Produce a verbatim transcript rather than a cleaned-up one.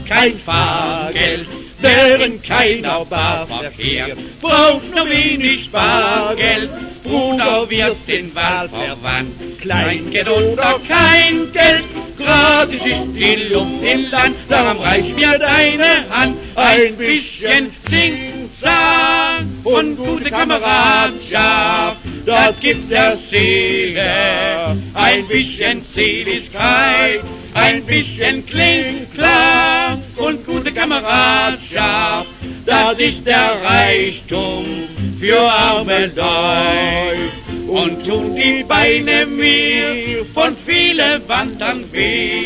kein Fahrgeld, während keiner Barverkehr, braucht nur wenig Bargeld, Bruder wird in Wahl verwandt, Kleingeld oder kein Geld, gratis ist die Luft im Land, darum reich mir deine Hand, ein bisschen Sing-Sang und gute Kameradschaft, das gibt der Seele, ein bisschen Seligkeit, ein bisschen Kling-Klang und gute Kameradschaft, das ist der Reichtum für arme Leute. Und tun die Beine mir von vielen Wandern weh.